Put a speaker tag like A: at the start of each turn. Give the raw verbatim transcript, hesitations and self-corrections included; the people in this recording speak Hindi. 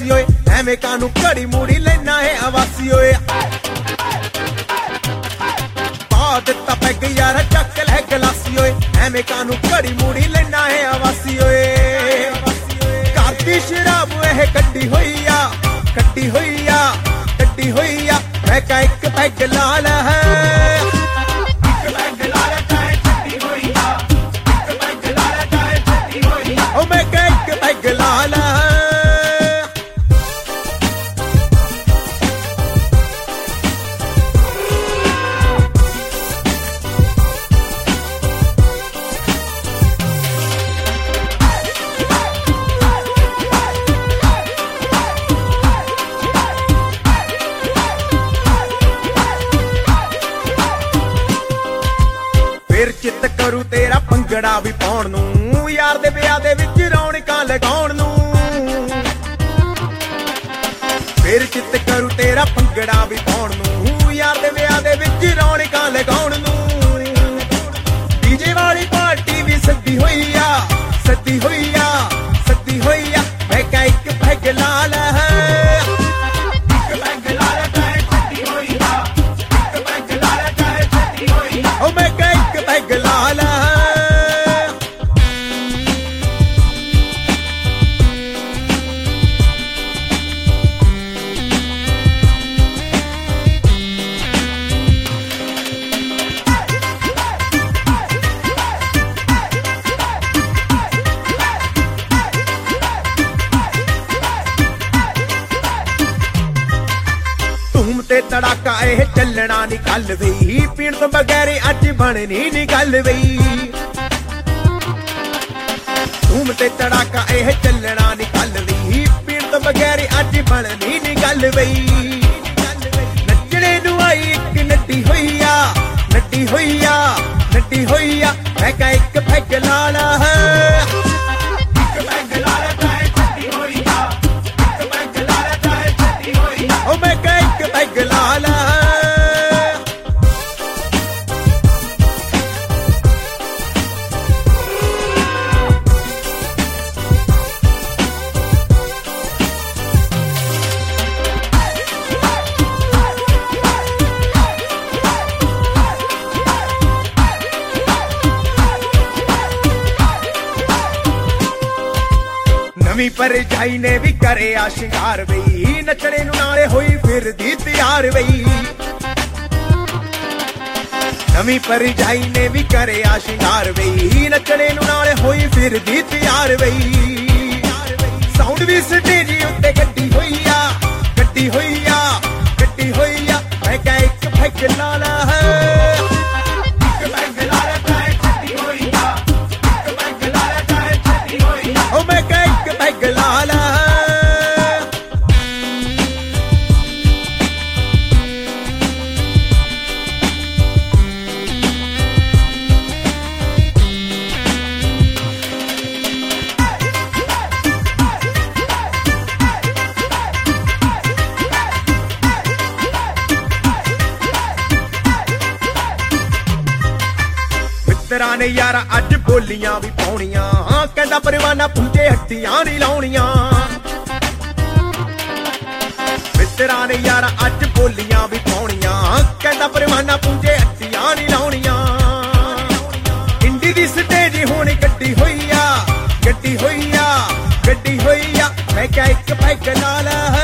A: गलासी ओए एवें कानू घड़ी मूड़ी लेना है अवासी ओए पा दिता पैग यार चक लै गलासी ओए एवें कानू घड़ी मूड़ी लेना है अवासी ओए करदी शराब एह कड्डी होई आ कड्डी होई आ कड्डी होई आ मैं का एक पैग ला लै फिर चित करू तेरा भंगड़ा भी पाउण नूं यार दे ब्याह दे विच रौणकां लगाउण नूं फिर चित करू तेरा भंगड़ा भी पाउण नूं यार दे ब्याह दे विच रौणकां लगाउण नूं डीजे वाली पार्टी भी सद्दी होई आ सद्दी होई आ सद्दी होई आ मैं क्या एक पैग ला लै ते तड़ाका एह चलना नी गल वई पीण तो बगैर अज बननी नी गल वई धूम ते तड़ाका एह चलना नी गल वई पीण तो बगैर अज बननी नी गल वई नचने नू आई इक नड्डी होई आ नड्डी होई आ नड्डी होई आ मैं क्या एक पैग ला लै नवी परजाई ने भी करे आ शिंगार वई नचने नू नाले होई फिर दी तैयार वई नवी परजाई ने भी करे आ शिंगार वई नचने नू नाले होई फिर दी तैयार वई साउंड भी स्टेज उत्ते गड्डी होई आ गड्डी होई आ गड्डी होई आ मैं क्या एक पैग ला लै मित्रा ने यार अज बोलियां भी पाउणियां कहंदा परवाना पूंजे हट्टियां नी लाउणियां मित्रा ने यार अज बोलियां भी पाउणियां कहंदा परवाना पूंजे हट्टियां नी लाउणियां इंडी दी स्टेज हुण गड्डी होई आ गड्डी होई आ गड्डी होई आ मैं क्या एक पैग ला लै